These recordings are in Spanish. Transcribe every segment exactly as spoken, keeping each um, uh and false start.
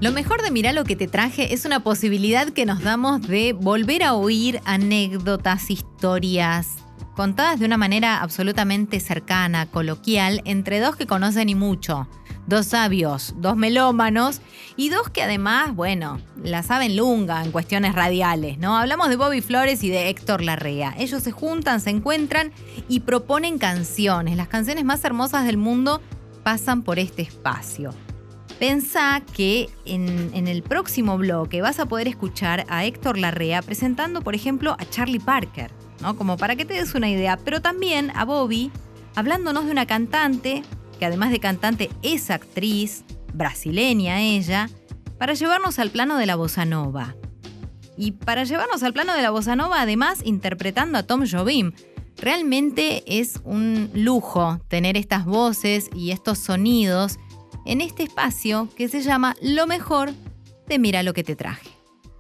Lo mejor de Mirá lo que te traje es una posibilidad que nos damos de volver a oír anécdotas, historias, contadas de una manera absolutamente cercana, coloquial, entre dos que conocen y mucho. Dos sabios, dos melómanos y dos que además, bueno, la saben lunga en cuestiones radiales, ¿no? Hablamos de Bobby Flores y de Héctor Larrea. Ellos se juntan, se encuentran y proponen canciones. Las canciones más hermosas del mundo pasan por este espacio. Pensá que en, en el próximo bloque vas a poder escuchar a Héctor Larrea presentando, por ejemplo, a Charlie Parker, ¿no? Como para que te des una idea, pero también a Bobby hablándonos de una cantante que además de cantante es actriz, brasileña ella, para llevarnos al plano de la bossa nova. Y para llevarnos al plano de la bossa nova, además interpretando a Tom Jobim. Realmente es un lujo tener estas voces y estos sonidos en este espacio que se llama Lo mejor de Mirá lo que te traje.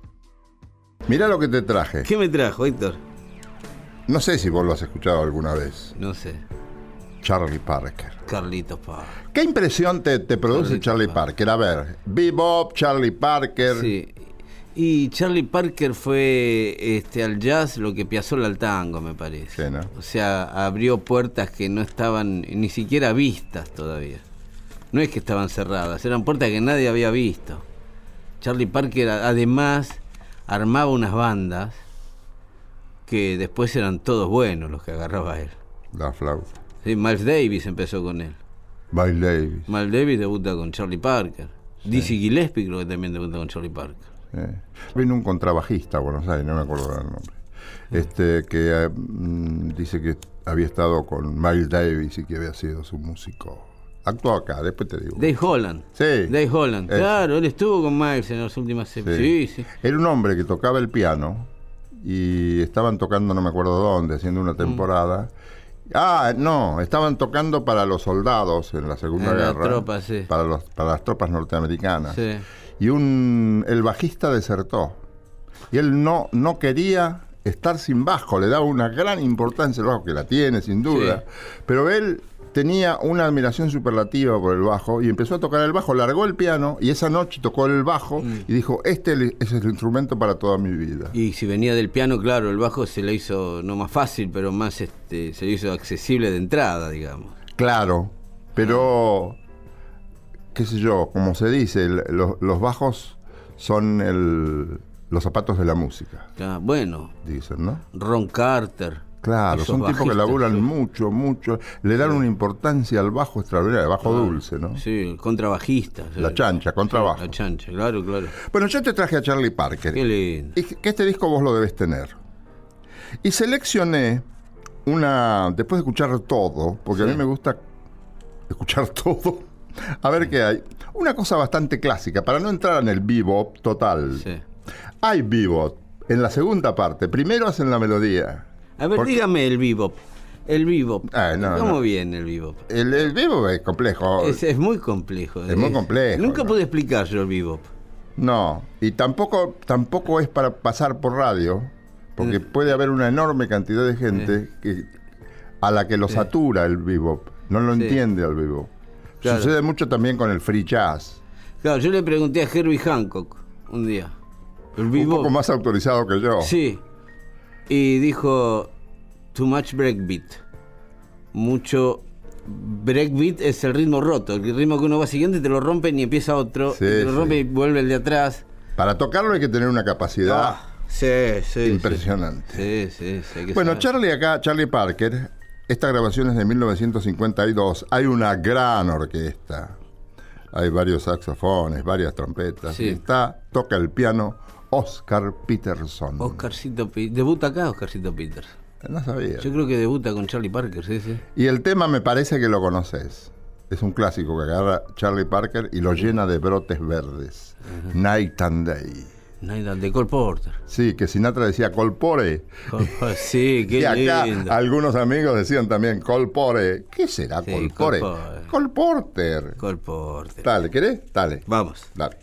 Mirá lo que te traje. ¿Qué me trajo, Héctor? No sé si vos lo has escuchado alguna vez. No sé. Charlie Parker. Carlitos Parker. ¿Qué impresión te, te produce Carlitos Charlie Parker? Parker? A ver, Bebop, Charlie Parker. Sí. Y Charlie Parker fue este, al jazz lo que Piazzolla al tango, me parece. Sí, ¿no? O sea, abrió puertas que no estaban ni siquiera vistas todavía. No es que estaban cerradas, eran puertas que nadie había visto. Charlie Parker además armaba unas bandas que después eran todos buenos los que agarraba él. La flauta. Sí, Miles Davis empezó con él. Miles Davis. Miles Davis debuta con Charlie Parker. Sí. Dizzy Gillespie creo que también debuta con Charlie Parker. Sí. Vino un contrabajista a Buenos Aires, no me acuerdo del nombre. Este, que eh, dice que había estado con Miles Davis y que había sido su músico. Actuó acá, después te digo. Dave Holland. Sí. Dave Holland. Eso. Claro, él estuvo con Miles en las últimas... Sí. sí, sí. Era un hombre que tocaba el piano y estaban tocando no me acuerdo dónde, haciendo una temporada. Mm. Ah, no, estaban tocando para los soldados en la Segunda en Guerra. La tropa, sí. Para, los, para las tropas norteamericanas. Sí. Y un, el bajista desertó. Y él no, no quería estar sin bajo, le daba una gran importancia al bajo, que la tiene sin duda. Sí. Pero él tenía una admiración superlativa por el bajo y empezó a tocar el bajo, largó el piano y esa noche tocó el bajo mm. y dijo, este es el instrumento para toda mi vida. Y si venía del piano, claro, el bajo se le hizo no más fácil, pero más este, se le hizo accesible de entrada, digamos. Claro, pero qué sé yo, como se dice, el, los, los bajos son el, los zapatos de la música. Ah, bueno, dicen, ¿no? Ron Carter. Claro, son tipos que laburan sí. mucho, mucho, le dan sí. una importancia al bajo extraordinaria, el bajo claro. dulce, ¿no? Sí, contrabajista. La chancha, contrabajo. Sí, la chancha, claro, claro. Bueno, yo te traje a Charlie Parker. Qué lindo. Y que este disco vos lo debes tener. Y seleccioné una, después de escuchar todo, porque sí. a mí me gusta escuchar todo, a ver qué hay. Una cosa bastante clásica, para no entrar en el bebop total. Sí. Hay bebop en la segunda parte. Primero hacen la melodía. A ver, porque... dígame el bebop. El bebop. Ah, no, ¿Cómo no. viene el bebop? El, el bebop es complejo. Es, es muy complejo. Es, es muy complejo. Nunca ¿no? pude explicar yo el bebop. No, y tampoco, tampoco es para pasar por radio, porque eh. puede haber una enorme cantidad de gente eh. que, a la que lo satura el bebop. No lo sí. entiende al bebop. Claro. Sucede mucho también con el free jazz. Claro, yo le pregunté a Herbie Hancock un día. El bebop, un poco más autorizado que yo. Sí. Y dijo, too much breakbeat. Mucho breakbeat es el ritmo roto. El ritmo que uno va siguiendo y te lo rompen y empieza otro. Sí, y te lo rompe sí. y vuelve el de atrás. Para tocarlo hay que tener una capacidad ah, sí, sí, impresionante. Sí, sí, sí, hay que bueno, saber. Charlie acá, Charlie Parker, esta grabación es de mil novecientos cincuenta y dos. Hay una gran orquesta. Hay varios saxofones, varias trompetas. Sí. Está, toca el piano Oscar Peterson. Oscarcito Peterson. ¿Debuta acá Oscarcito Peterson? No sabía. Yo creo que debuta con Charlie Parker, sí, sí. Y el tema me parece que lo conoces. Es un clásico que agarra Charlie Parker y lo llena de brotes verdes. Uh-huh. Night and Day. Night and Day, Cole Porter. Sí, que Sinatra decía Colpore. Colpore, sí, qué y acá lindo. Algunos amigos decían también Colpore. ¿Qué será sí, Colpore? Cole Porter. Cole Porter. Dale, ¿querés? Dale. Vamos. Dale.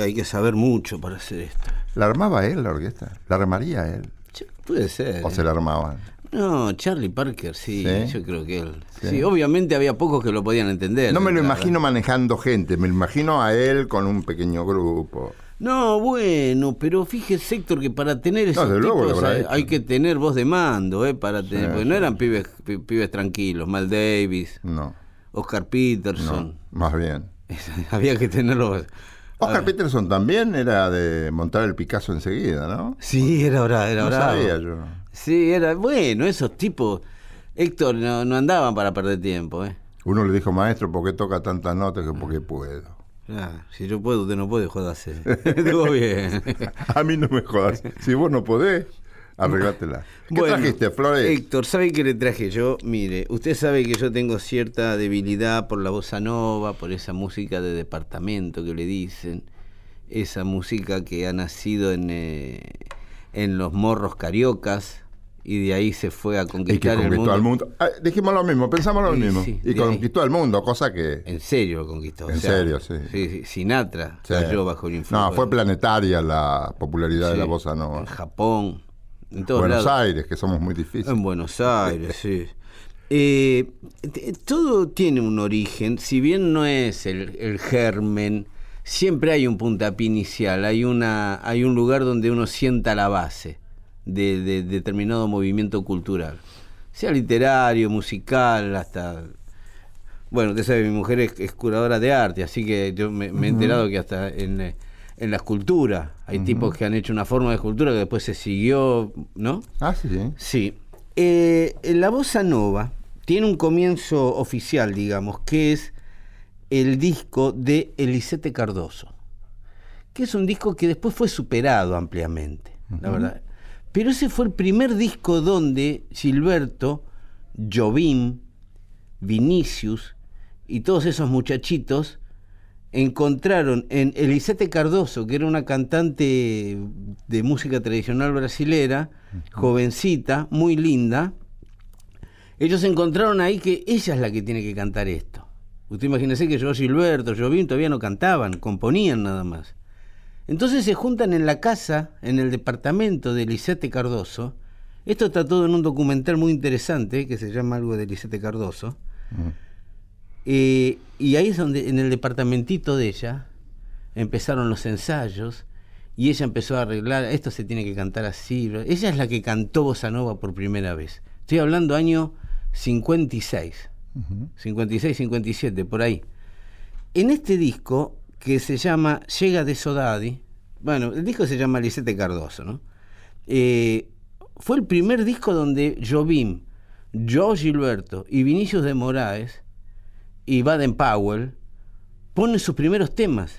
hay que saber mucho para hacer esto. ¿La armaba él la orquesta? ¿La armaría él? Ch- Puede ser. ¿O ¿eh? se la armaban? No, Charlie Parker, sí, ¿Sí? yo creo que él. Sí. Sí, obviamente había pocos que lo podían entender. No me lo claro. imagino manejando gente, me lo imagino a él con un pequeño grupo. No, bueno, pero fíjese, Héctor, que para tener esos desde luego lo tipos habrá hay, hecho. hay que tener voz de mando, ¿eh? Para tener, Sí, porque sí. no eran pibes, pi- pibes tranquilos, Mal Davis, No, Oscar Peterson. no, más bien. Había que tenerlos. Oscar Ah, Peterson también era de montar el Picasso enseguida, ¿no? Sí, era bravo, era No bravo. sabía yo. Sí, era bueno, esos tipos, Héctor, no, no andaban para perder tiempo, ¿eh? Uno le dijo, maestro, ¿por qué toca tantas notas? Que porque puedo. Ah, si yo puedo, usted no puede, jodarse. Estuvo bien. A mí no me jodas. Si vos no podés, arreglátela. ¿Qué Bueno, trajiste, Flores? Héctor, ¿sabe qué le traje yo? Mire, usted sabe que yo tengo cierta debilidad por la bossa nova, por esa música de departamento que le dicen, esa música que ha nacido en, eh, en los morros cariocas y de ahí se fue a Y que conquistar el conquistó mundo. al mundo. Ah, dijimos lo mismo, pensamos lo Sí, mismo. sí, y de conquistó al mundo, cosa que... En serio lo conquistó. En o sea, serio, sí. sí, sí, Sinatra Sí. cayó bajo el influjo. No, fue planetaria la popularidad de Sí, la bossa nova. En Japón, en todos Buenos lados. Aires, que somos muy difíciles. En Buenos Aires, sí. Eh, t- todo tiene un origen, si bien no es el, el germen, siempre hay un puntapié inicial, hay, una, hay un lugar donde uno sienta la base de, de determinado movimiento cultural, sea literario, musical, hasta... Bueno, usted sabe, mi mujer es, es curadora de arte, así que yo me, me he enterado que hasta en, eh, en la escultura hay Ujú. tipos que han hecho una forma de escultura que después se siguió, ¿no? Ah, sí, sí. Sí. Eh, la bossa nova tiene un comienzo oficial, digamos, que es el disco de Elisete Cardoso, que es un disco que después fue superado ampliamente, la Ujú. verdad. Pero ese fue el primer disco donde Gilberto, Jobim, Vinicius y todos esos muchachitos encontraron en Elisete Cardoso, que era una cantante de música tradicional brasilera, uh-huh. jovencita, muy linda. Ellos encontraron ahí que ella es la que tiene que cantar esto. Usted imagínese que yo, Gilberto, Jobim todavía no cantaban, componían nada más. Entonces se juntan en la casa, en el departamento de Elisete Cardoso. Esto está todo en un documental muy interesante que se llama algo de Elisete Cardoso. Uh-huh. Eh, y ahí es donde, en el departamentito de ella, empezaron los ensayos y ella empezó a arreglar, esto se tiene que cantar así. Ella es la que cantó bossa nova por primera vez. Estoy hablando año cincuenta y seis, uh-huh. cincuenta y seis, cincuenta y siete, por ahí. En este disco, que se llama Llega de Sodadi, bueno, el disco se llama Elisete Cardoso, ¿no? Eh, fue el primer disco donde Jobim, Joe Gilberto y Vinicius de Moraes y Baden Powell ponen sus primeros temas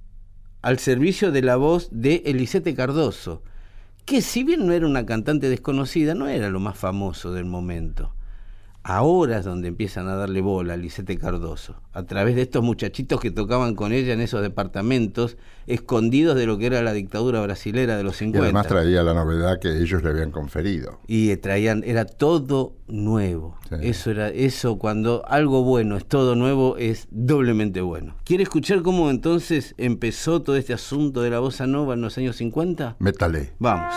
al servicio de la voz de Elisete Cardoso, que si bien no era una cantante desconocida, no era lo más famoso del momento. Ahora es donde empiezan a darle bola a Elisete Cardoso, a través de estos muchachitos que tocaban con ella en esos departamentos, escondidos de lo que era la dictadura brasilera de los cincuenta. Y además traía la novedad que ellos le habían conferido. Y traían, era todo nuevo. Sí. Eso era, eso cuando algo bueno es todo nuevo, es doblemente bueno. ¿Quiere escuchar cómo entonces empezó todo este asunto de la bossa nova en los años cincuenta? Métale. Vamos.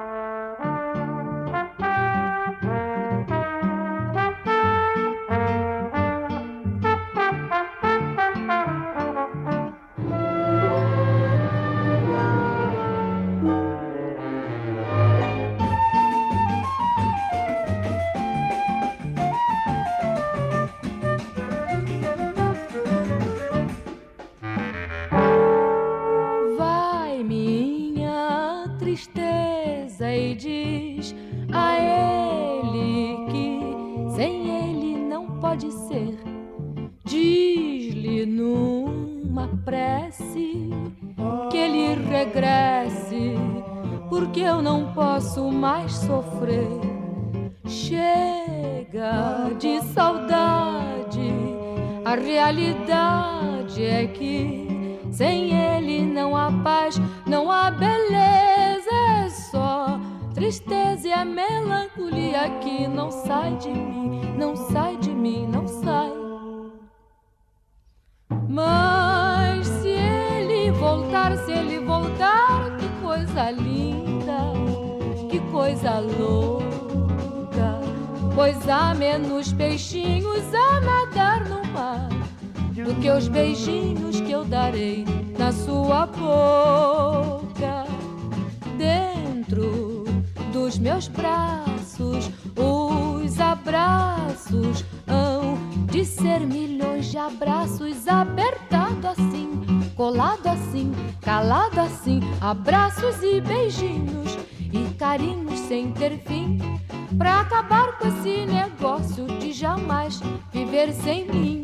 Chega de saudade, a realidade é que sem ele não há paz, não há beleza, é só tristeza e a melancolia que não sai de mim, não sai de mim, não sai. Mas se ele voltar voltar, se ele voltar, que coisa linda, que coisa louca. Pois há menos peixinhos a nadar no mar do que os beijinhos que eu darei na sua boca. Dentro dos meus braços, os abraços hão de ser milhões de abraços, apertado assim, colado assim, calado assim, abraços e beijinhos e carinhos sem ter fim, pra acabar com esse negócio de jamais viver sem mim.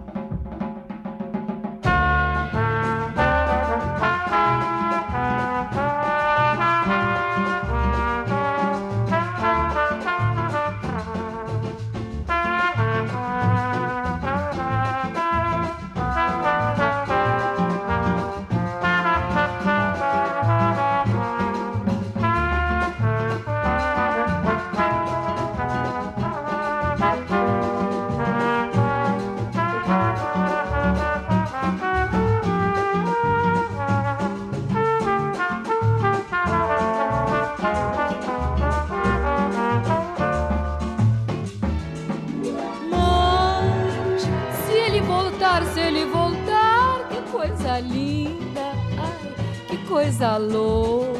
Coisa louca,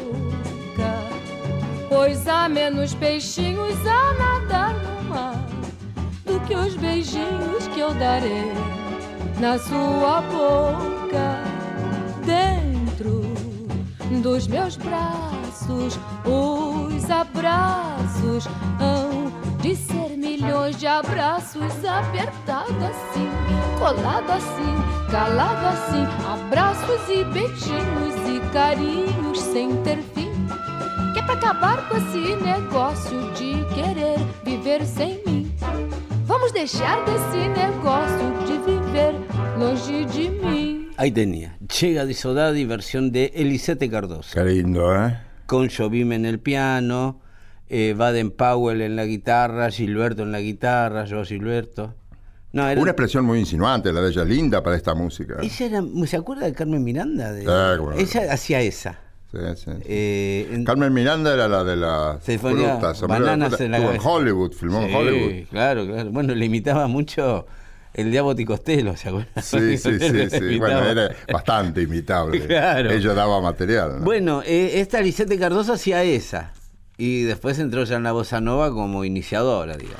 pois há menos peixinhos a nadar no mar do que os beijinhos que eu darei na sua boca. Dentro dos meus braços, os abraços hão de ser milhões de abraços, apertado assim, colado assim, calado assim, abraços e beijinhos e carinhos sem ter fim, que é pra acabar com esse negócio de querer viver sem mim. Vamos deixar desse negócio de viver longe de mim. Ahí tenía, Chega de Saudade, versión de Elisete Cardoso. Qué lindo, ¿eh? Con Jobim en el piano, eh, Baden-Powell en la guitarra, Gilberto en la guitarra, yo Gilberto. No, era... Una expresión muy insinuante, la de ella, linda para esta música. Ella era, ¿se acuerda de Carmen Miranda? De... Sí, bueno. Ella hacía esa. Sí, sí, sí. Eh, en... Carmen Miranda era la de las frutas. Bananas en la Estuvo en Hollywood, filmó sí, en Hollywood. Claro, claro. Bueno, le imitaba mucho el de Abbott y Costello, ¿se acuerda? Sí, sí, sí, sí. Bueno, era bastante imitable. Claro. Ella daba material, ¿no? Bueno, eh, esta Elisete Cardoso hacía esa. Y después entró ya en la bossa nova como iniciadora, digamos.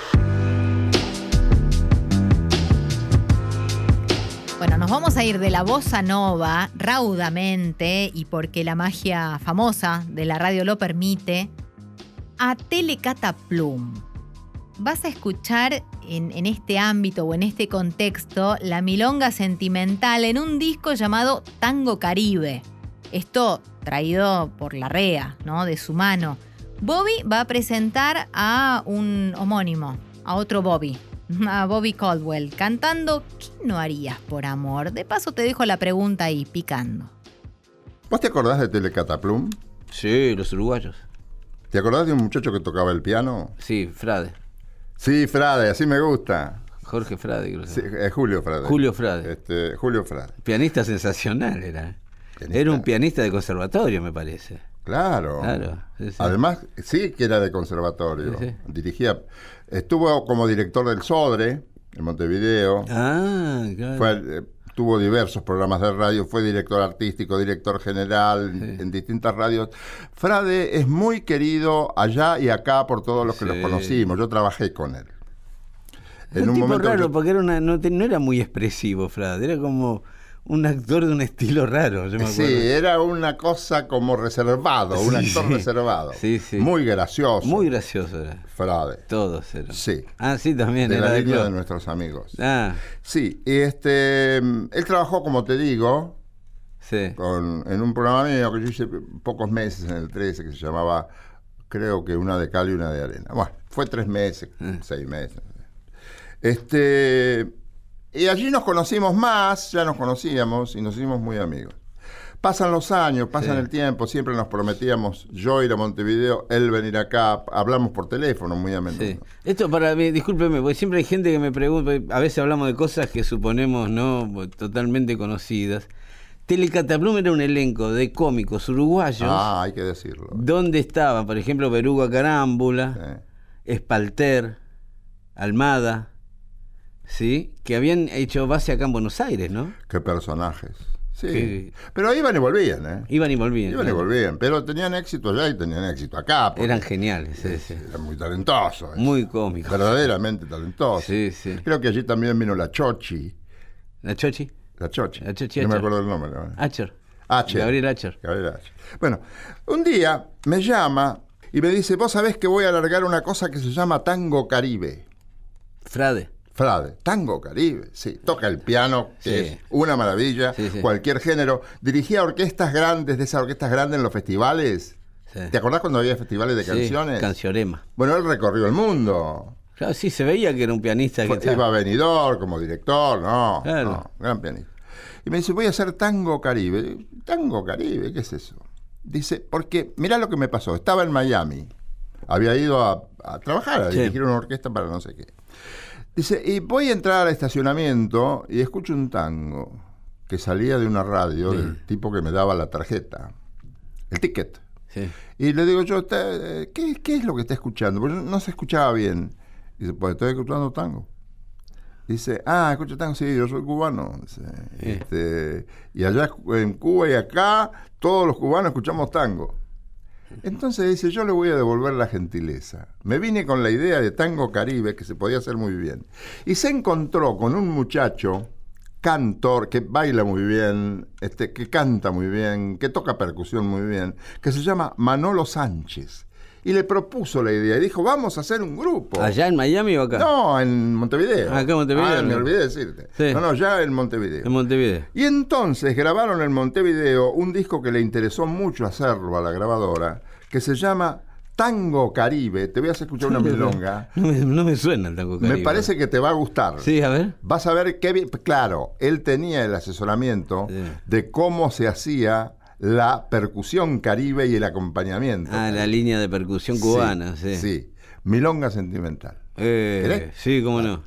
Bueno, nos vamos a ir de la bossa nova raudamente, y porque la magia famosa de la radio lo permite, a Telecataplum. Vas a escuchar en, en este ámbito o en este contexto la milonga sentimental en un disco llamado Tango Caribe. Esto traído por Larrea, ¿no? De su mano. Bobby va a presentar a un homónimo, a otro Bobby. A Bobby Caldwell, cantando ¿Qué no harías por amor? De paso te dejo la pregunta ahí, picando. ¿Vos te acordás de Telecataplum? Sí, los uruguayos. ¿Te acordás de un muchacho que tocaba el piano? Sí, Frade. Sí, Frade, así me gusta. Jorge Frade, creo que sí, es Julio Frade. Julio Frade. Este, Julio Frade. Pianista sensacional era. Pianista. Era un pianista de conservatorio, me parece. Claro. Claro. Sí, sí. Además, sí que era de conservatorio. Sí, sí. Dirigía, estuvo como director del Sodre en Montevideo. Ah, claro. Fue, eh, tuvo diversos programas de radio, fue director artístico, director general sí. en, en distintas radios. Frade es muy querido allá y acá por todos los que sí. los conocimos. Yo trabajé con él. En un, un tipo momento raro, yo... porque era una, no, no era muy expresivo, Frade. Era como un actor de un estilo raro, yo me acuerdo. Sí, era una cosa como reservado, sí, un actor sí. reservado. Sí, sí. Muy gracioso. Muy gracioso era. Frade. Todos eran. Sí. Ah, sí, también. De era la de línea club. de nuestros amigos. Ah. Sí, y este, él trabajó, como te digo, sí. con, en un programa mío que yo hice pocos meses en el trece, que se llamaba, creo que una de cal y una de arena. Bueno, fue tres meses, ah. seis meses. Este... Y allí nos conocimos más, ya nos conocíamos y nos hicimos muy amigos. Pasan los años, pasan sí. el tiempo, siempre nos prometíamos yo ir a Montevideo, él venir acá, hablamos por teléfono muy a menudo. Sí. Esto para mí, discúlpeme, porque siempre hay gente que me pregunta, a veces hablamos de cosas que suponemos no totalmente conocidas. Telecataplum era un elenco de cómicos uruguayos. Ah, hay que decirlo. Donde estaban, por ejemplo, Beruga Carámbula, Sí. Espalter, Almada, ¿sí? Que habían hecho base acá en Buenos Aires, ¿no? Qué personajes. Sí. Que- Pero iban y volvían, ¿eh? Iban y volvían. Iban y claro. volvían. Pero tenían éxito allá y tenían éxito acá. porque Eran geniales, sí, sí. Eran muy talentosos. Muy cómicos. Verdaderamente talentosos. Sí, sí. Creo que allí también vino la Chochi. ¿La Chochi? La Chochi. La Chochi No me Acher. acuerdo el nombre. ¿no? Acher. Acher. Gabriel Acher. Gabriel Acher. Bueno, un día me llama y me dice, vos sabés que voy a alargar una cosa que se llama Tango Caribe. Frade. Frade, Tango Caribe, sí, toca el piano, que Sí. es una maravilla, Sí, sí. cualquier género. Dirigía orquestas grandes, de esas orquestas grandes en los festivales. Sí. ¿Te acordás cuando había festivales de Sí, canciones? Canciorema. Bueno, él recorrió el mundo. Claro, sí, se veía que era un pianista Fue- que estaba- iba a Benidorm como director, no, Claro. no, gran pianista. Y me dice, voy a hacer Tango Caribe. ¿Tango Caribe? ¿Qué es eso? Dice, porque mirá lo que me pasó. Estaba en Miami. Había ido a, a trabajar, a Sí. dirigir una orquesta para no sé qué. Dice, y voy a entrar al estacionamiento y escucho un tango que salía de una radio Sí. del tipo que me daba la tarjeta, el ticket. Sí. Y le digo yo, "Está- ¿qué, ¿qué es lo que está escuchando? Porque no se escuchaba bien. Dice, pues estoy escuchando tango. Dice, ah, escucha tango, sí, yo soy cubano. Dice, Sí. este, y allá en Cuba y acá, todos los cubanos escuchamos tango. Entonces dice, yo le voy a devolver la gentileza. Me vine con la idea de Tango Caribe, que se podía hacer muy bien. Y se encontró con un muchacho, cantor, que baila muy bien, este, que canta muy bien, que toca percusión muy bien, que se llama Manolo Sánchez. Y le propuso la idea y dijo, vamos a hacer un grupo. ¿Allá en Miami o acá? No, en Montevideo. Ah, acá en Montevideo, Ah, me ¿no? olvidé decirte. Sí. No, no, ya en Montevideo. En Montevideo. Y entonces grabaron en Montevideo un disco que le interesó mucho hacerlo a la grabadora, que se llama Tango Caribe. Te voy a hacer escuchar una milonga. No me, no me suena el tango caribe. Me parece que te va a gustar. Sí, a ver. Vas a ver qué bien. Claro, él tenía el asesoramiento Sí. de cómo se hacía la percusión caribe y el acompañamiento. Ah, la línea de percusión cubana, sí. Sí, milonga sentimental. Eh, ¿Querés? sí, cómo no.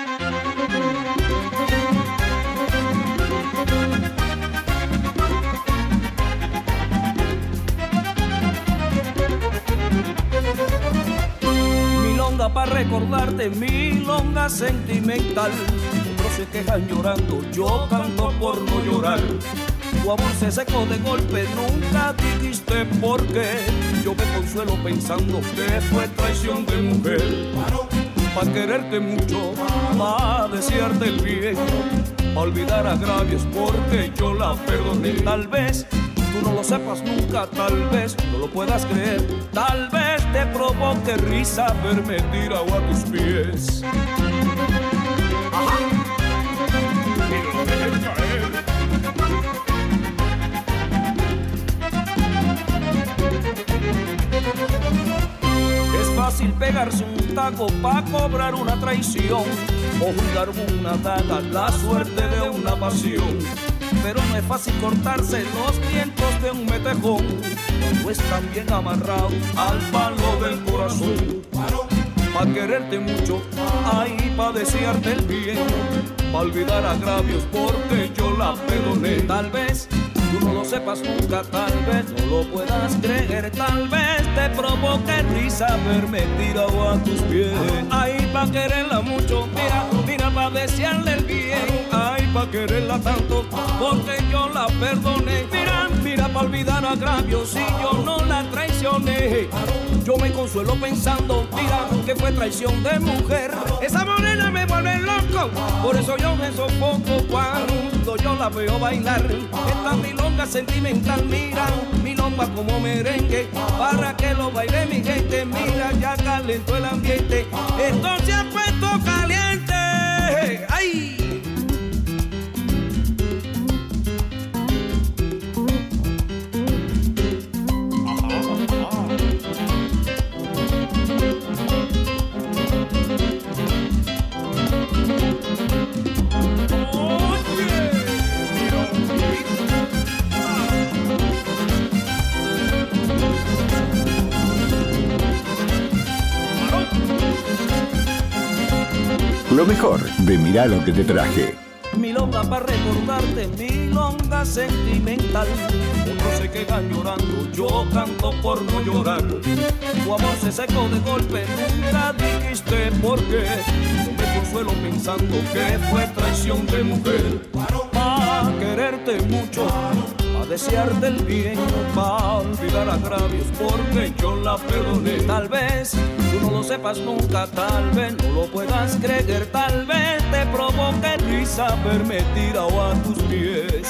Milonga para recordarte, milonga sentimental. Otros se quejan llorando, yo canto por no llorar. Tu amor se secó de golpe, nunca dijiste por qué. Yo me consuelo pensando que fue traición de mujer. Pa' quererte mucho, pa' desearte el bien, pa' olvidar agravios porque yo la perdoné. Tal vez tú no lo sepas nunca, tal vez no lo puedas creer, tal vez te provoque risa verme tirado a tus pies. Ajá. Y lo dejes caer. Es fácil pegarse un taco pa' cobrar una traición o jugar una daga, la suerte de una pasión. Pero no es fácil cortarse los vientos de un metejón cuando están bien amarrados al palo del corazón. Pa' quererte mucho, ahí pa' desearte el bien, pa' olvidar agravios porque yo la perdoné. Tal vez tú no lo sepas nunca, tal vez no lo puedas creer, tal vez te provoque risa verme tirado a tus pies. Ahí pa' quererla mucho, mira, mira pa' desearle el bien. Ahí pa' quererla tanto, porque yo la perdoné. Mira, mira pa' olvidar agravios si yo no la traicioné. Yo me consuelo pensando, mira, que fue traición de mujer. Esa morena me vuelve loco, por eso yo me sofoco cuando yo la veo bailar. Esta milonga sentimental, mira, milonga como merengue, para que lo baile mi gente. Mira, ya calentó el ambiente, esto se ha puesto caliente. ¡Ay! Lo mejor de Mirá lo que te traje. milonga para recordarte, milonga sentimental. Otros se quedan llorando, yo canto por no llorar. Tu amor se secó de golpe, nunca dijiste por qué. No me consuelo pensando que fue traición de mujer. Pa' quererte mucho, pa' desearte el bien, pa' olvidar agravios porque yo la perdoné. Tal vez tú no lo sepas nunca, tal vez no lo puedas creer, tal vez te provoque risa verme tirado a tus pies.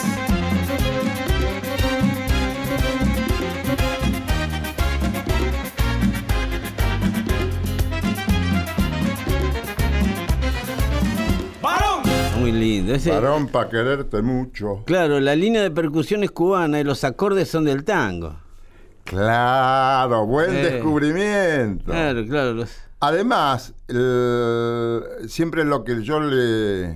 Muy lindo. Ese, Varón pa' quererte mucho. claro, la línea de percusión es cubana y los acordes son del tango. Claro, buen Eh. descubrimiento. Claro, claro. Los... Además, el- siempre lo que yo le,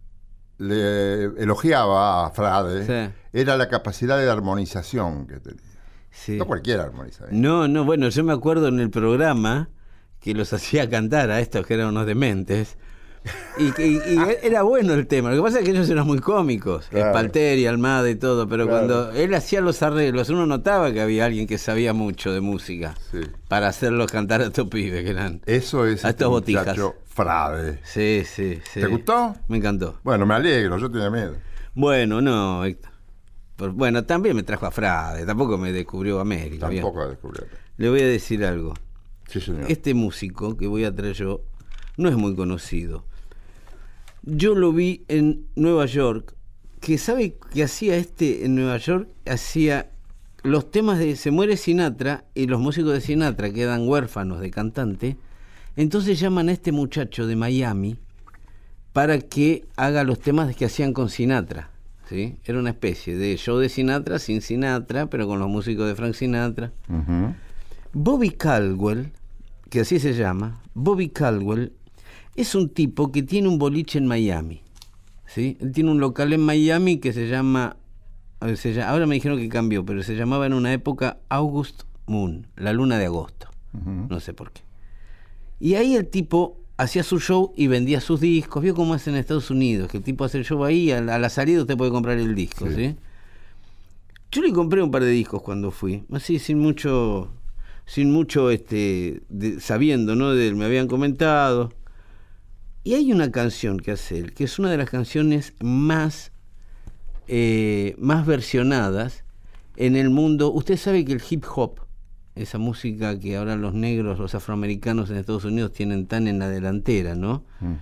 le elogiaba a Frade Sí. era la capacidad de armonización que tenía. Sí. No cualquiera armoniza bien. No, no, bueno, yo me acuerdo en el programa que los hacía cantar a estos que eran unos dementes. Y, que- y- y era bueno el tema. Lo que pasa es que ellos eran muy cómicos, Claro. Espalteri, Almada y todo, pero Claro. cuando él hacía los arreglos, uno notaba que había alguien que sabía mucho de música Sí. para hacerlos cantar a estos pibes que eran. Eso es A este estos botijas. muchacho Frade. Sí, sí, sí. ¿Te gustó? Me encantó. Bueno, me alegro, yo tenía miedo. Bueno, no, Héctor. Por- bueno, también me trajo a Frade, tampoco me descubrió América. bien. Tampoco descubrí. Le voy a decir algo. Sí, señor. Este músico que voy a traer yo no es muy conocido. Yo lo vi en Nueva York, que sabe que hacía este en Nueva York, hacía los temas de Se muere Sinatra y los músicos de Sinatra quedan huérfanos de cantante, entonces llaman a este muchacho de Miami para que haga los temas que hacían con Sinatra, ¿sí? Era una especie de show de Sinatra sin Sinatra, pero con los músicos de Frank Sinatra. Ujú. Bobby Caldwell, que así se llama, Bobby Caldwell, es un tipo que tiene un boliche en Miami, ¿sí? Él tiene un local en Miami que se llama, eh, se llama, ahora me dijeron que cambió, pero se llamaba en una época August Moon, la luna de agosto, Ujú. no sé por qué. Y ahí el tipo hacía su show y vendía sus discos, vio cómo es en Estados Unidos, que el tipo hace el show ahí, a la, a la salida usted puede comprar el disco, Sí. ¿sí? Yo le compré un par de discos cuando fui, así sin mucho, sin mucho, este, de- sabiendo, ¿no? De, me habían comentado. Y hay una canción que hace él, que es una de las canciones más, eh, más versionadas en el mundo. Usted sabe que el hip hop, esa música que ahora los negros, los afroamericanos en Estados Unidos tienen tan en la delantera, ¿no? Mm.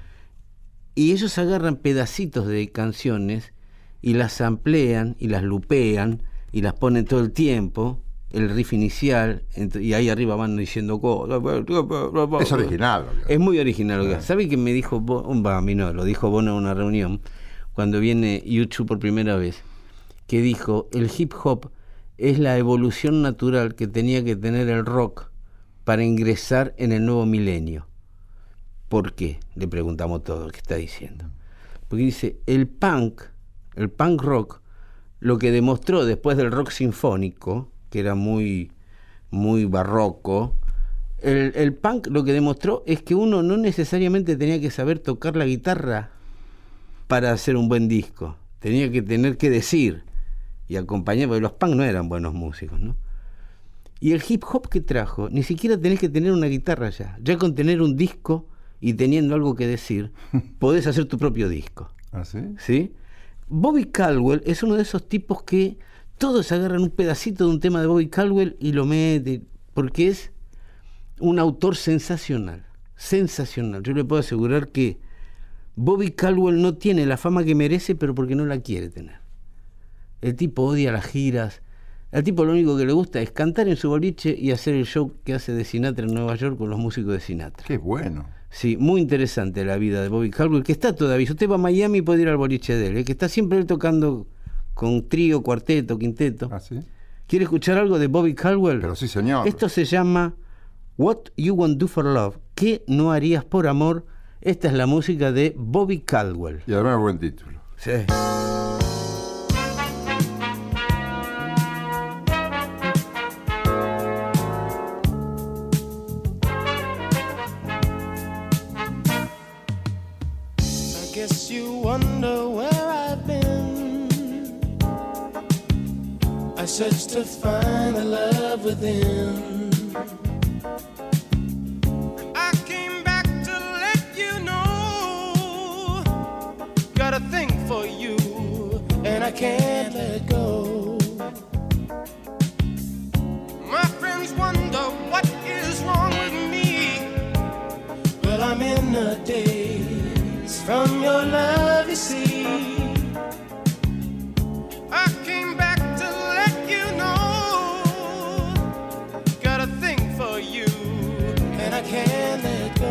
Y ellos agarran pedacitos de canciones y las amplían y las lupean y las ponen todo el tiempo, el riff inicial, ent- y ahí arriba van diciendo cosas. Es original. lo que- Es muy original. lo que Ah. hace. ¿Sabe que me dijo Bono? Va, a mí no, lo dijo Bono en una reunión, cuando viene YouTube por primera vez, que dijo, el hip hop es la evolución natural que tenía que tener el rock para ingresar en el nuevo milenio. ¿Por qué? Le preguntamos todo, ¿qué está diciendo? Porque dice, el punk, el punk rock, lo que demostró después del rock sinfónico, que era muy, muy barroco, el, el punk lo que demostró es que uno no necesariamente tenía que saber tocar la guitarra para hacer un buen disco, tenía que tener que decir y acompañar, porque los punk no eran buenos músicos, ¿no? Y el hip hop que trajo, ni siquiera tenés que tener una guitarra ya, ya con tener un disco y teniendo algo que decir, podés hacer tu propio disco, ¿Ah, sí? ¿sí? Bobby Caldwell es uno de esos tipos que todos agarran un pedacito de un tema de Bobby Caldwell y lo meten, porque es un autor sensacional, sensacional. Yo le puedo asegurar que Bobby Caldwell no tiene la fama que merece, pero porque no la quiere tener. El tipo odia las giras, al tipo lo único que le gusta es cantar en su boliche y hacer el show que hace de Sinatra en Nueva York con los músicos de Sinatra. Qué bueno. Sí, muy interesante la vida de Bobby Caldwell, que está todavía. Si usted va a Miami puede ir al boliche de él, ¿eh? Que está siempre él tocando con trío, cuarteto, quinteto. ¿Ah, sí? ¿Quiere escuchar algo de Bobby Caldwell? Pero sí, señor. Esto se llama What You Won't Do for Love. ¿Qué no harías por amor? Esta es la música de Bobby Caldwell. Y además buen título. Sí. I guess you wonder where search to find the love within. I came back to let you know, got a thing for you, and I can't let go. My friends wonder what is wrong with me. Well, I'm in a daze from your love, you see. I came back to let you know, got a thing for you, and I can't let go.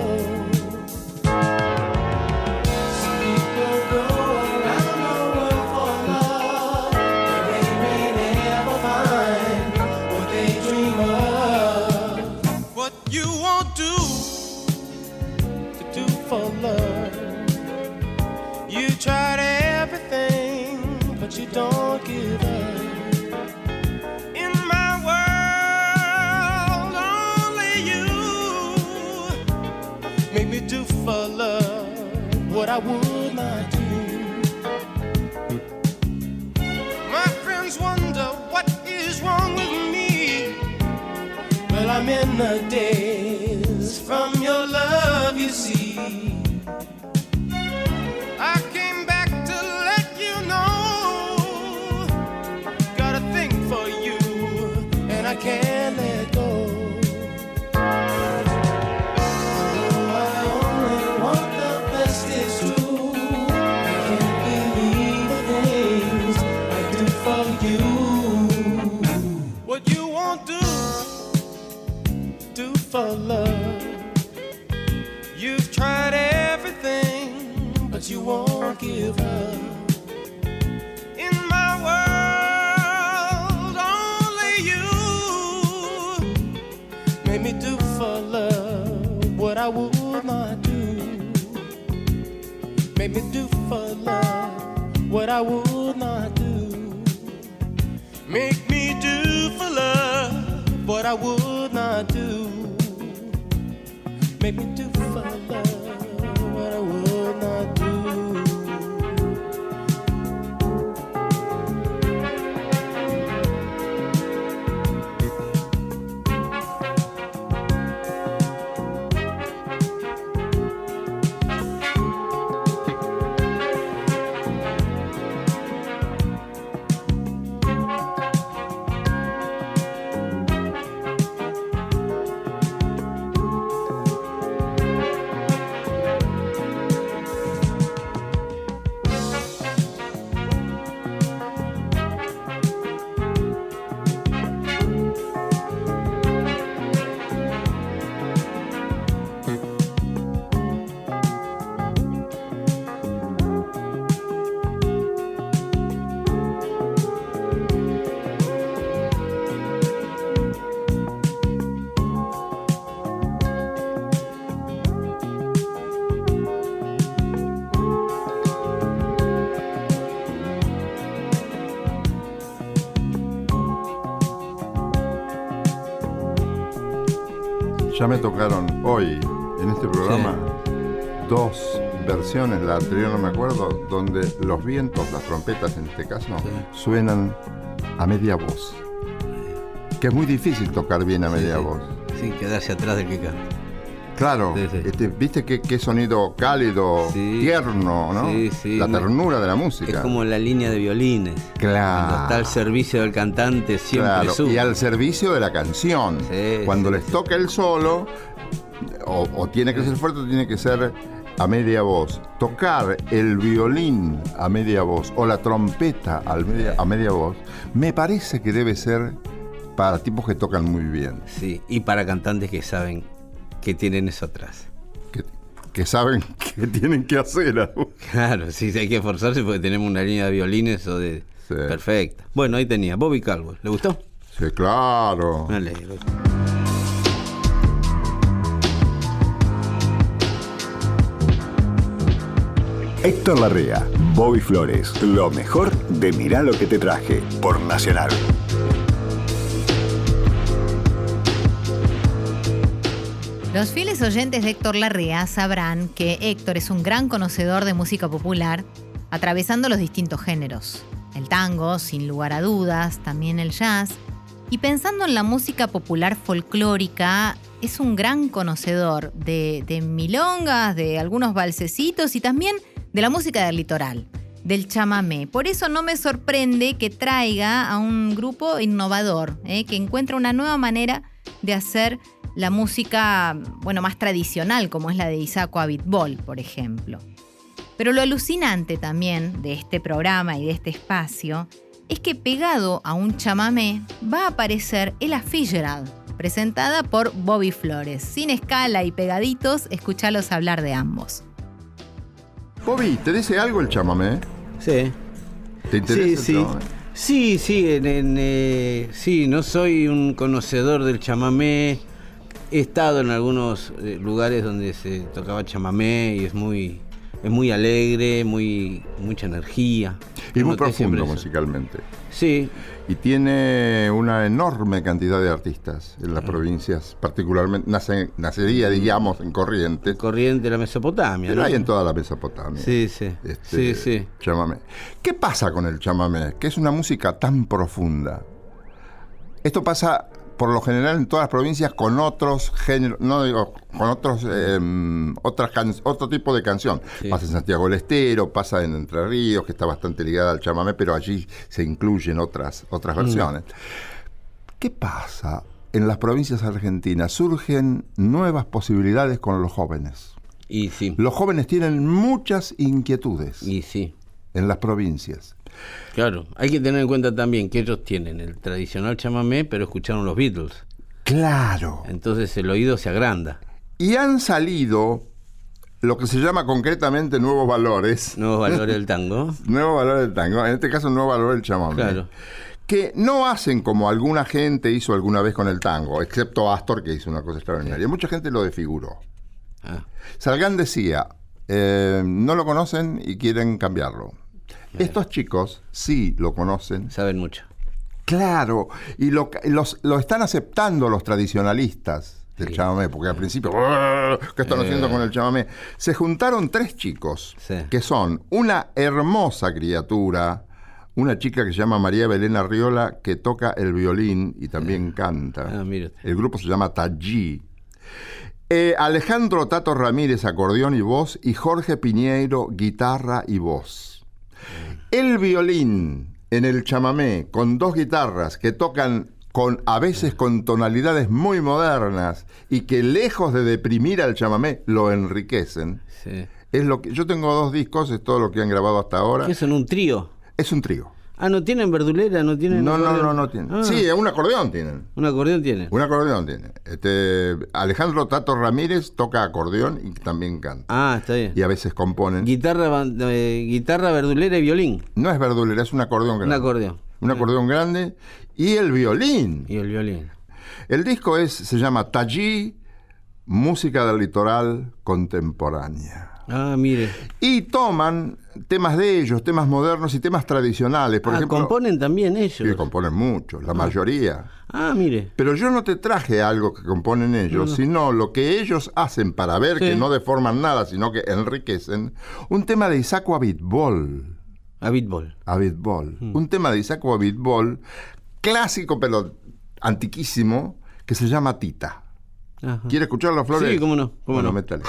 Some people go around the world for love, but they may never find what they dream of. What you won't do to do for love, you tried everything, but you don't give up. In my world, only you make me do for love what I would not do. My friends wonder what is wrong with me. Well, I'm in a daze from your love, you see. I came back to let you know, got a thing for you, and I can't let go. Oh, I only want the best, it's true. I can't believe the things I do for you. What you won't do, do for love. You've tried everything, but you won't give up. In my world, only you made me do for love what I would not do. Made me do for love what I would not do. Make me do for love what I would not do. Make me do for love what I would not do. Ya me tocaron hoy, en este programa, sí, dos versiones, la anterior no me acuerdo, donde los vientos, las trompetas en este caso, sí, suenan a media voz. Que es muy difícil tocar bien a media sí, voz. Sin quedarse atrás del que canta. Claro, sí, sí. Este, viste qué, qué sonido cálido, sí, tierno, ¿no? Sí, sí. La ternura de la música. Es como la línea de violines. Claro. Cuando está al servicio del cantante siempre claro, sube. y al servicio de la canción. Sí, Cuando sí, les sí. toca el solo, o, o tiene que ser fuerte o tiene que ser a media voz. Tocar el violín a media voz o la trompeta al media, a media voz, me parece que debe ser para tipos que tocan muy bien. Sí, y para cantantes que saben que tienen eso atrás. Que, que saben que tienen que hacer. Claro, sí, hay que esforzarse porque tenemos una línea de violines o de... Sí. Perfecta. Bueno, ahí tenía Bobby Caldwell. ¿Le gustó? Sí, claro. Me alegro. Héctor Larrea, Bobby Flores, lo mejor de Mirá lo que te traje, por Nacional. Los fieles oyentes de Héctor Larrea sabrán que Héctor es un gran conocedor de música popular, atravesando los distintos géneros. el tango, sin lugar a dudas, también el jazz. Y pensando en la música popular folclórica, es un gran conocedor de, de milongas, de algunos valsecitos y también de la música del litoral, del chamamé. Por eso no me sorprende que traiga a un grupo innovador, ¿eh? que encuentra una nueva manera de hacer la música, bueno, más tradicional, como es la de Isaco Abitbol, por ejemplo. Pero lo alucinante también de este programa y de este espacio es que pegado a un chamamé va a aparecer Ella Fitzgerald, presentada por Bobby Flores. Sin escala y pegaditos, escuchalos hablar de ambos. Bobby, ¿te dice algo el chamamé? Sí. ¿Te interesa Sí, el sí. chamamé? Sí, sí, en, en, eh, sí, no soy un conocedor del chamamé. He estado en algunos eh, lugares donde se tocaba chamamé y es muy, es muy alegre, muy, mucha energía. Y muy Noté siempre profundo eso. musicalmente. Sí, Y tiene una enorme cantidad de artistas en las provincias, particularmente, nace, nacería, digamos, en Corrientes, corriente de la Mesopotamia, pero ¿no? hay en toda la Mesopotamia. Sí, sí, Este, sí, sí. chamamé. ¿Qué pasa con el chamamé? Que es una música tan profunda. Esto pasa por lo general en todas las provincias con otros géneros, no digo, con otros eh, otras can, otro tipo de canción. Sí. Pasa en Santiago del Estero, pasa en Entre Ríos, que está bastante ligada al chamamé, pero allí se incluyen otras, otras Mm. versiones. ¿Qué pasa? En las provincias argentinas surgen nuevas posibilidades con los jóvenes. Y sí, Los jóvenes tienen muchas inquietudes y sí. en las provincias. Claro, hay que tener en cuenta también que ellos tienen el tradicional chamamé, pero escucharon los Beatles. Claro. Entonces el oído se agranda. Y han salido lo que se llama concretamente nuevos valores. Nuevos valores del tango. Nuevos valores del tango, en este caso nuevo valor del chamamé. Claro. Que no hacen como alguna gente hizo alguna vez con el tango, excepto Astor, que hizo una cosa extraordinaria. Mucha gente lo desfiguró. Ah, Salgán decía, eh, no lo conocen y quieren cambiarlo. Estos chicos sí lo conocen. saben mucho. Claro, y lo, los, lo están aceptando los tradicionalistas del Sí. chamamé, porque al principio, "¡Ah! ¿Qué están Eh. haciendo con el chamamé?". Se juntaron tres chicos, Sí. que son una hermosa criatura, una chica que se llama María Belén Arriola, que toca el violín y también canta. Ah, mire usted. El grupo se llama Tallí. Eh, Alejandro Tato Ramírez, acordeón y voz, y Jorge Piñeiro, guitarra y voz. El violín en el chamamé, con dos guitarras que tocan con, a veces con tonalidades muy modernas y que lejos de deprimir al chamamé, lo enriquecen. Sí. Es lo que, yo tengo dos discos, es todo lo que han grabado hasta ahora. ¿Qué son? ¿Un trío? Es un trío. Ah, ¿no tienen verdulera? ¿No tienen No, no, acordeón? no, no tienen. Ah, Sí, un acordeón tienen. un acordeón tienen. Un acordeón tiene. Este, Alejandro Tato Ramírez toca acordeón y también canta. Ah, está bien. Y a veces componen. Guitarra, ban- eh, guitarra, verdulera y violín. No es verdulera, es un acordeón Un grande. acordeón. Un acordeón grande. Y el violín. Y el violín. El disco es, se llama Tallí, música del litoral contemporánea. Ah, mire. Y toman temas de ellos, temas modernos y temas tradicionales. Por ah, ejemplo, componen también ellos. sí, componen mucho, la mayoría. Ah, mire. Pero yo no te traje algo que componen ellos, No, no. sino lo que ellos hacen para ver Sí. que no deforman nada, sino que enriquecen. Un tema de Isaco Abitbol. A Beatball. Abitbol. Mm. Un tema de Isaco Abitbol, clásico pero antiquísimo, que se llama Tita. Ajá. ¿Quiere escucharlo, Flores? Sí, cómo no, cómo Bueno, no. métale.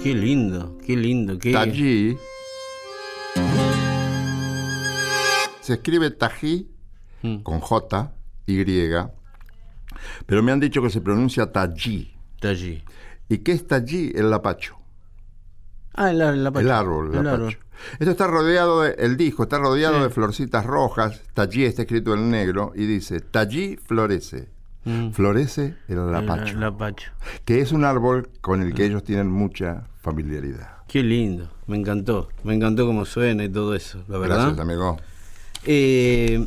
Qué lindo, qué lindo. Qué... Tají. Se escribe Tají Mm. con J, Y, pero me han dicho que se pronuncia Tají. Tají. ¿Y qué es Tají? El lapacho. Ah, el, el lapacho. El árbol, el El lapacho. árbol. Esto está rodeado de, el disco está rodeado Sí. de florcitas rojas. Tají está escrito en negro y dice, Tají florece. Mm. Florece el lapacho. El lapacho. Que es un árbol con el que ellos tienen mucha familiaridad. Qué lindo, me encantó. Me encantó cómo suena y todo eso, la verdad. Gracias, amigo. Eh,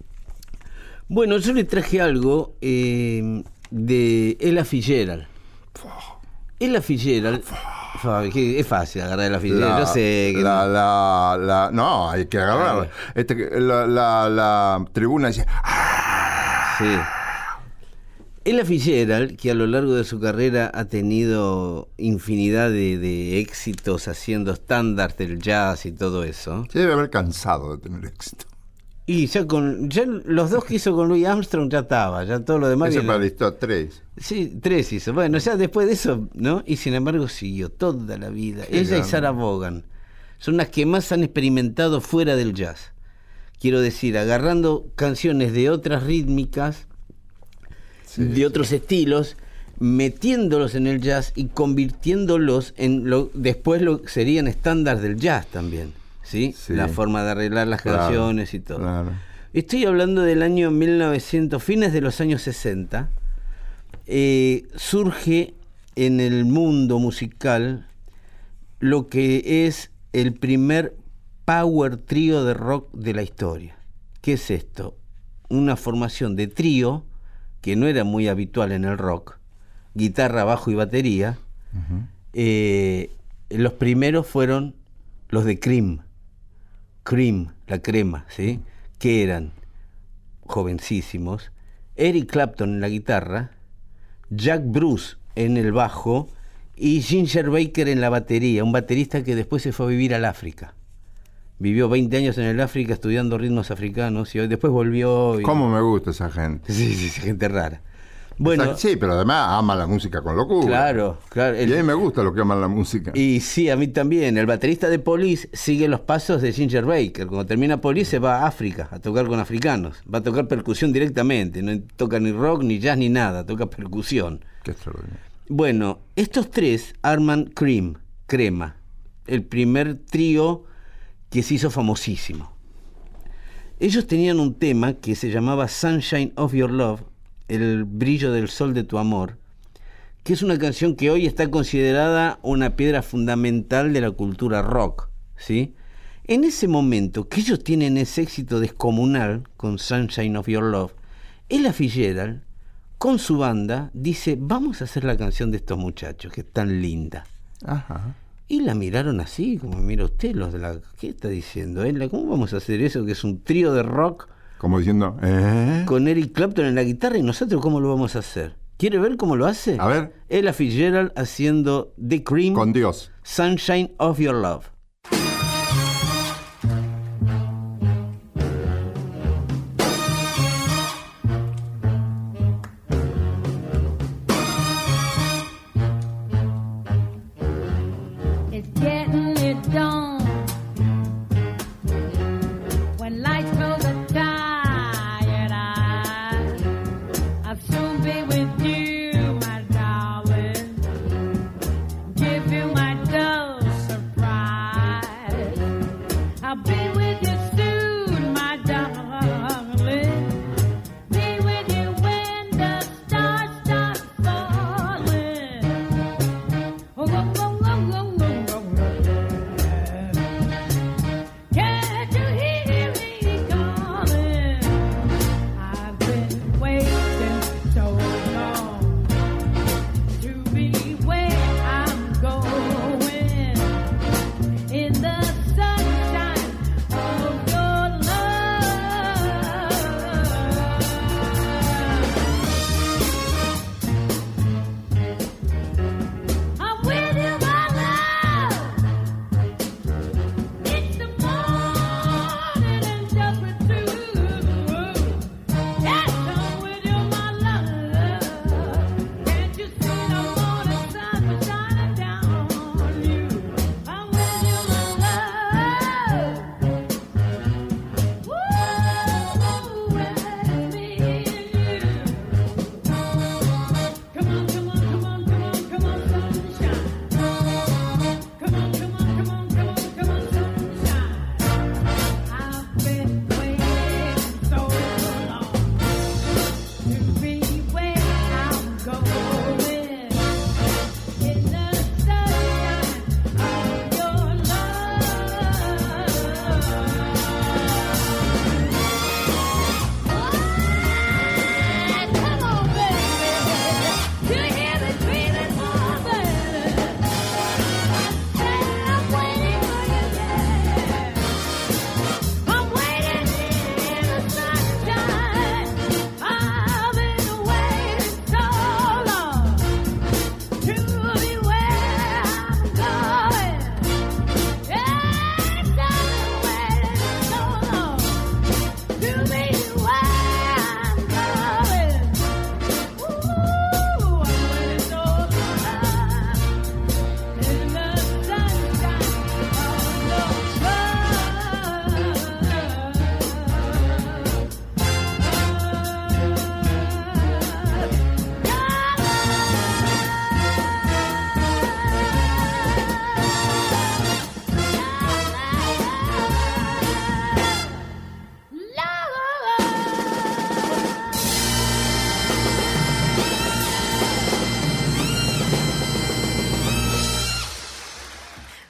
bueno, yo le traje algo eh, de Ella Fitzgerald. Ella Fitzgerald. Fa- que Es fácil agarrar Ella Fitzgerald. Yo sé que la, no. la, la- no, hay que agarrar. Ah. Este, la, la, la tribuna dice, Sí. Ella Fitzgerald, que a lo largo de su carrera ha tenido infinidad de, de éxitos haciendo estándares del jazz y todo eso. se debe haber cansado de tener éxito. Y ya con ya los dos que hizo con Louis Armstrong ya estaba, ya todo lo demás. Ese viene- para listo, tres. Sí, tres hizo. Bueno, ya después de eso, ¿no? Y sin embargo siguió toda la vida. Qué Ella y grande. Sarah Vaughan son las que más han experimentado fuera del jazz. Quiero decir, agarrando canciones de otras rítmicas, Sí, de otros estilos, metiéndolos en el jazz y convirtiéndolos en lo después lo serían estándares del jazz también, ¿sí? Sí. La forma de arreglar las Claro, canciones y todo. claro. Estoy hablando del año mil novecientos, fines de los años sesenta. Eh, surge en el mundo musical lo que es el primer power trío de rock de la historia. ¿Qué es esto? Una formación de trío que no era muy habitual en el rock, guitarra, bajo y batería. Ujú. Eh, los primeros fueron los de Cream, Cream, la crema, ¿sí? Que eran jovencísimos, Eric Clapton en la guitarra, Jack Bruce en el bajo y Ginger Baker en la batería, un baterista que después se fue a vivir al África. Vivió veinte años en el África estudiando ritmos africanos y hoy después volvió. Y... ¿Cómo me gusta esa gente? Sí, sí, sí, gente rara. Bueno, Esa- sí, pero además ama la música con locura. claro, claro. Y el- a mí me gusta lo que aman la música. Y sí, a mí también. El baterista de Police sigue los pasos de Ginger Baker. Cuando termina Police se va a África a tocar con africanos. Va a tocar percusión directamente. No toca ni rock, ni jazz, ni nada. Toca percusión. Qué extraordinario. Bueno, estos tres arman Cream, Crema. El primer trío que se hizo famosísimo. Ellos tenían un tema que se llamaba Sunshine of Your Love, el brillo del sol de tu amor, que es una canción que hoy está considerada una piedra fundamental de la cultura rock, ¿sí? En ese momento que ellos tienen ese éxito descomunal con Sunshine of Your Love, Ella Fitzgerald, con su banda, dice, vamos a hacer la canción de estos muchachos, que es tan linda. Ajá. Y la miraron así, como mira usted, los de la... ¿Qué está diciendo él? ¿Cómo vamos a hacer eso? Que es un trío de rock Como diciendo, ¿eh? con Eric Clapton en la guitarra y nosotros ¿cómo lo vamos a hacer? ¿Quiere ver cómo lo hace? A ver. Ella Fitzgerald haciendo The Cream, Con Dios. Sunshine of Your Love. It's getting it done. When lights close the tired eyes, I'll soon be with you, my darling. Give you my dose surprise.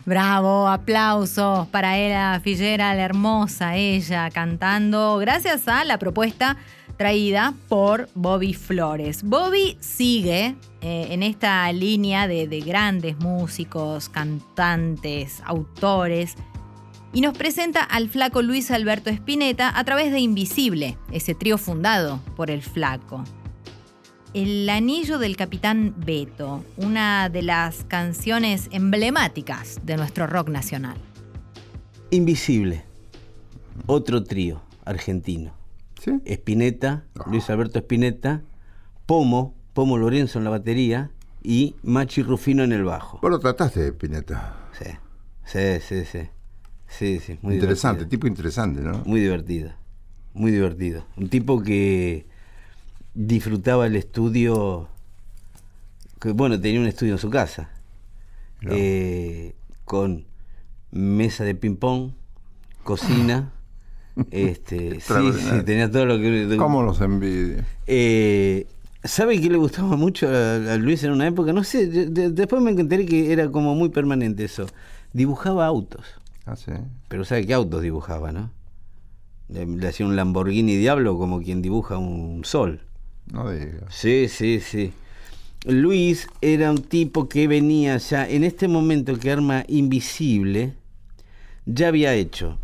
Bravo, aplausos para Ela Fitzgerald, hermosa ella cantando, gracias a la propuesta traída por Bobby Flores. Bobby sigue eh, en esta línea de, de grandes músicos, cantantes, autores, y nos presenta al flaco Luis Alberto Spinetta a través de Invisible, ese trío fundado por el flaco. El anillo del Capitán Beto, una de las canciones emblemáticas de nuestro rock nacional. Invisible, otro trío argentino. ¿Sí? Spinetta, Oh. Luis Alberto Spinetta, Pomo, Pomo Lorenzo en la batería y Machi Rufino en el bajo. Vos lo trataste, Spinetta. Sí, sí, sí, sí. Sí, sí, muy Interesante, divertido. tipo interesante, ¿no? Muy divertido, muy divertido. Un tipo que disfrutaba el estudio, que bueno, tenía un estudio en su casa, No. eh, con mesa de ping-pong, cocina, este, sí, sí, tenía todo lo que... ¿Cómo los envidia? Eh, ¿Sabe qué le gustaba mucho a, a Luis en una época? No sé, de, de, después me enteré que era como muy permanente eso. Dibujaba autos. Ah, sí. Pero ¿sabe qué autos dibujaba, no? Le, le hacía un Lamborghini Diablo como quien dibuja un sol. No digas. Sí, sí, sí. Luis era un tipo que venía ya, en este momento que arma Invisible, ya había hecho.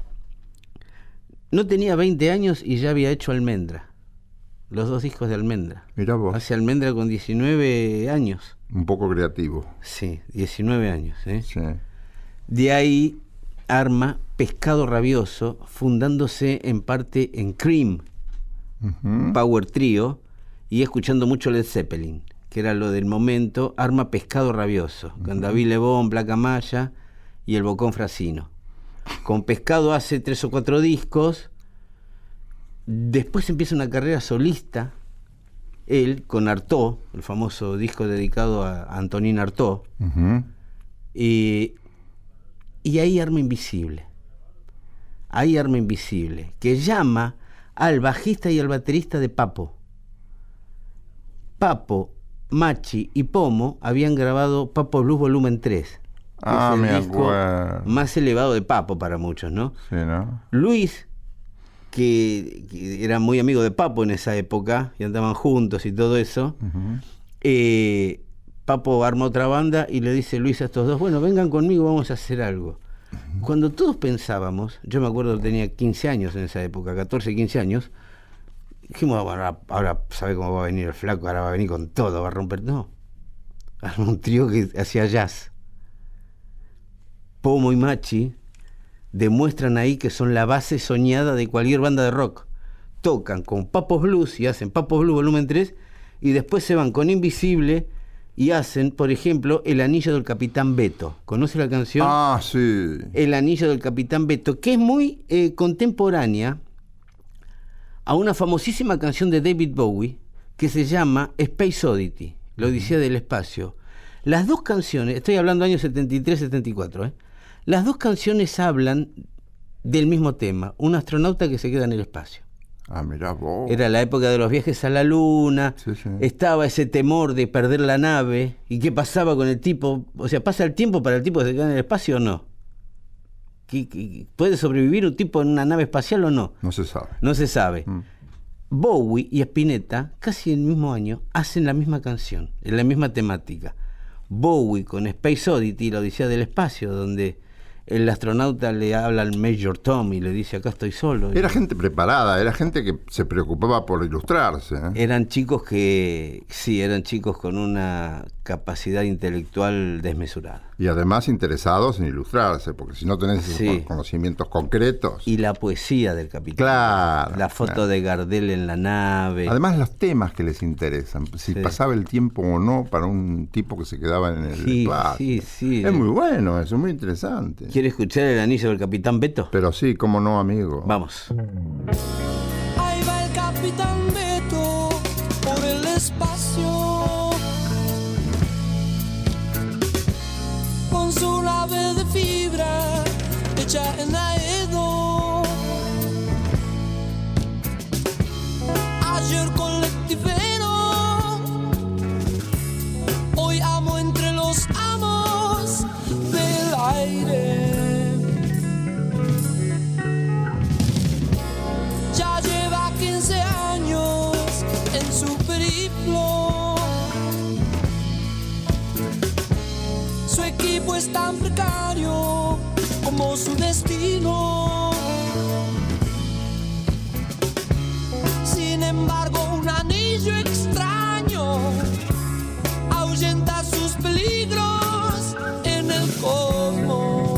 No tenía veinte años y ya había hecho Almendra. Los dos discos de Almendra. Mirá vos, Hace Almendra con diecinueve años. un poco creativo. Sí, diecinueve años. ¿eh? Sí. De ahí arma Pescado Rabioso, fundándose en parte en Cream, Ujú. Power Trio, y escuchando mucho Led Zeppelin, que era lo del momento. Arma Pescado Rabioso, con David Lebón, Placa Maya y el Bocón Frasino. Con Pescado hace tres o cuatro discos. Después empieza una carrera solista, él con Artaud, el famoso disco dedicado a Antonín Artaud, Ujú. y, y ahí arma Invisible. Ahí arma Invisible, que llama al bajista y al baterista de Papo. Papo, Machi y Pomo habían grabado Papo Blues Volumen tres. que Ah, es el me disco acuerdo. más elevado de Papo para muchos, ¿no? Sí, ¿no? Luis, que, que era muy amigo de Papo en esa época, y andaban juntos y todo eso, Ujú. eh, Papo arma otra banda y le dice Luis a estos dos, bueno, vengan conmigo, vamos a hacer algo. Cuando todos pensábamos, yo me acuerdo que tenía quince años en esa época, catorce, quince años, dijimos, bueno, ahora, ahora sabe cómo va a venir el flaco, ahora va a venir con todo, va a romper. No, armó un trío que hacía jazz. Pomo y Machi demuestran ahí que son la base soñada de cualquier banda de rock. Tocan con Papos Blues y hacen Papos Blues Volumen tres, y después se van con Invisible y hacen, por ejemplo, El Anillo del Capitán Beto. ¿Conoce la canción? Ah, sí. El Anillo del Capitán Beto, que es muy eh, contemporánea a una famosísima canción de David Bowie que se llama Space Oddity, la Odisea del Espacio. Las dos canciones, estoy hablando años setenta y tres setenta y cuatro, ¿eh? Las dos canciones hablan del mismo tema, un astronauta que se queda en el espacio. Ah, mirá vos. Era la época de los viajes a la luna, Sí, sí. estaba ese temor de perder la nave, y qué pasaba con el tipo, o sea, ¿pasa el tiempo para el tipo que se queda en el espacio o no? ¿Qué- qué- ¿Puede sobrevivir un tipo en una nave espacial o no? No se sabe. No se sabe. Mm. Bowie y Spinetta, casi el mismo año, hacen la misma canción, en la misma temática. Bowie con Space Oddity, la Odisea del Espacio, donde el astronauta le habla al Major Tom y le dice, acá estoy solo. Era gente preparada, era gente que se preocupaba por ilustrarse. ¿eh? Eran chicos que, sí, eran chicos con una capacidad intelectual desmesurada. Y además interesados en ilustrarse, porque si no tenés esos Sí. conocimientos concretos. Y la poesía del capitán. Claro, La foto claro. de Gardel en la nave. Además los temas que les interesan, si Sí. pasaba el tiempo o no para un tipo que se quedaba en el Sí, espacio. sí, sí. Es muy bueno eso, muy interesante. ¿Quiere escuchar El Anillo del Capitán Beto? Pero sí, cómo no, amigo. Vamos. Ahí va el Capitán Beto por el espacio con su nave de fibra hecha en Aedo. Ayer colectivero, hoy amo entre los amos del aire. su equipo es tan precario como su destino. Sin embargo, un anillo extraño ahuyenta sus peligros en el cosmos.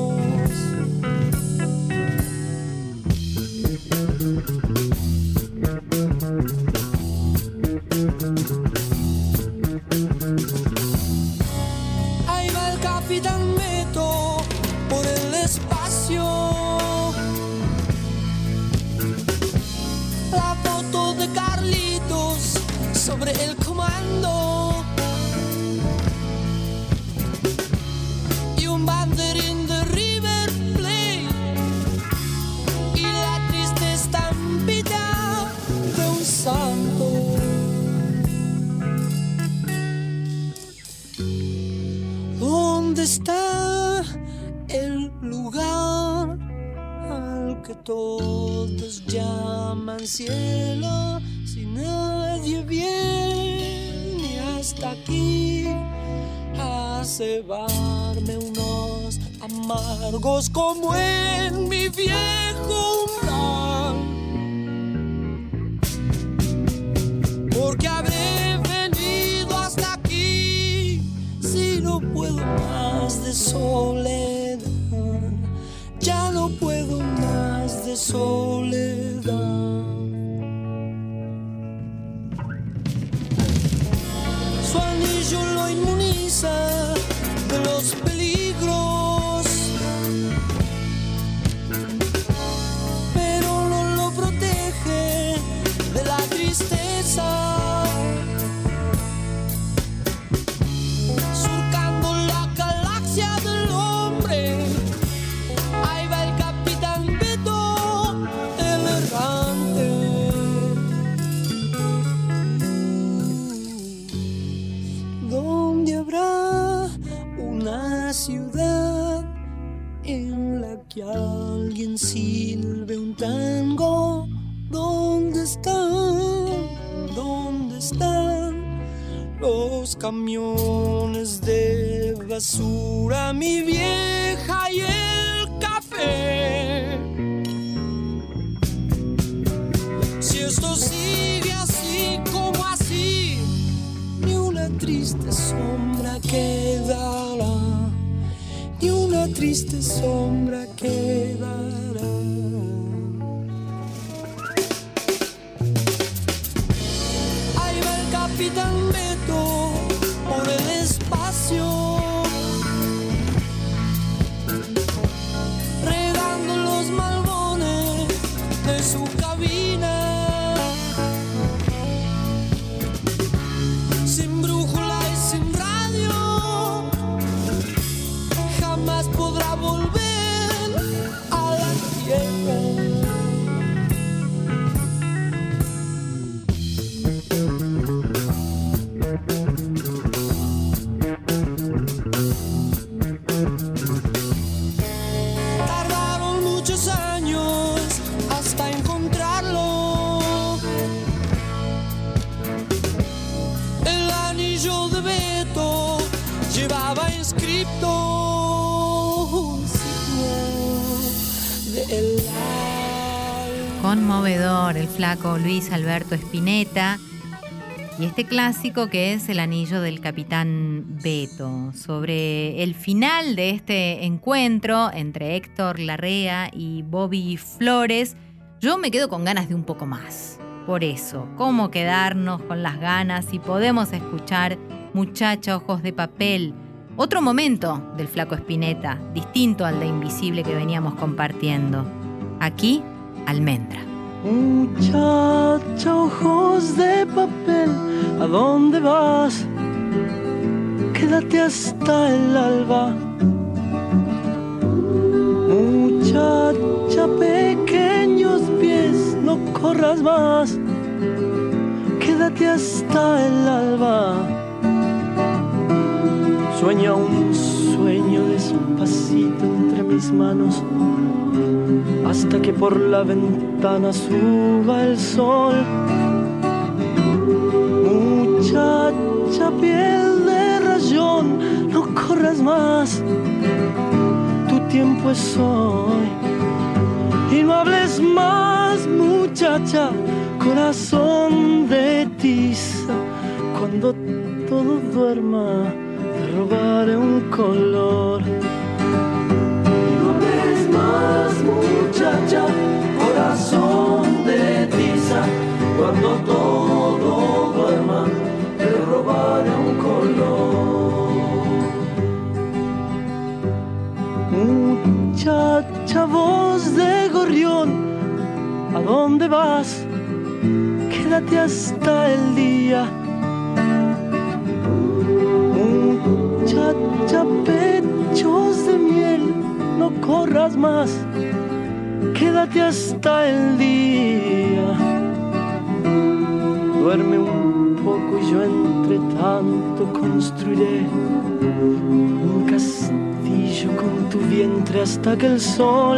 Ahí va el Capitán Beto por el espacio. La foto de Carlitos sobre el comando y un banderín de River Plate y la triste estampita de un santo. ¿Dónde está el lugar al que todos llaman cielo? Si nadie viene hasta aquí a cebarme unos amargos como en mi viejo umbral, porque habré venido hasta aquí si no puedo más de soledad, ya no puedo más de soledad. Su anillo lo inmuniza de los peligros, pero no lo protege de la tristeza. Surcando la galaxia del hombre, ahí va el Capitán Beto, el errante. ¿Dónde habrá una ciudad en la que alguien silbe un tango? ¿Dónde están? ¿Dónde están los camiones de basura, mi vieja y el café? Si esto sigue así como así, ni una triste sombra quedará, ni una triste sombra quedará. Ahí va el Capitán Beto por el espacio, regando los malbones de su cabina, sin brújula y sin radio, jamás podrá volver a la tierra. Tardaron muchos años hasta encontrarlo. El anillo de Beto llevaba inscripto un signo de el alma. Conmovedor, el flaco Luis Alberto Spinetta. Y este clásico que es El anillo del Capitán Beto, sobre el final de este encuentro entre Héctor Larrea y Bobby Flores. Yo me quedo con ganas de un poco más. Por eso, ¿cómo quedarnos con las ganas si podemos escuchar Muchacha Ojos de Papel? Otro momento del flaco Spinetta, distinto al de Invisible que veníamos compartiendo. Aquí, Almendra. Muchacha, ojos de papel, ¿a dónde vas? Quédate hasta el alba. Muchacha, pequeños pies, no corras más. Quédate hasta el alba. Sueña un sueño despacito entre mis manos, hasta que por la ventana suba el sol. Muchacha, piel de rayón, no corras más, tu tiempo es hoy. Y no hables más, muchacha, corazón de tiza. Cuando todo duerma, te robaré un color. Y no hables más, muchacha, corazón de tiza. Cuando todo duerma, te robaré un color. Muchacha, voz de gorrión, ¿a dónde vas? Quédate hasta el día. Muchacha, pechos de miel, no corras más, quédate hasta el día. Duerme un poco y yo entre tanto construiré un castillo con tu vientre hasta que el sol,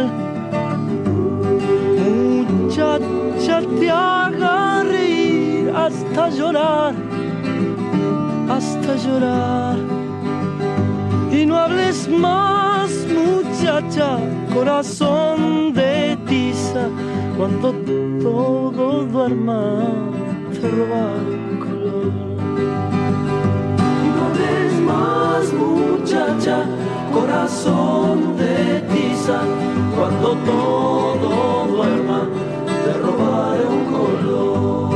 muchacha, te haga reír hasta llorar, hasta llorar. Y no hables más, muchacha, corazón de tiza. Cuando todo duerma, te robaré un color. Y no hables más, muchacha, corazón de tiza. Cuando todo duerma, te robaré un color.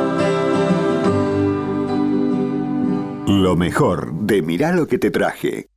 Lo mejor de Mirá lo que te traje.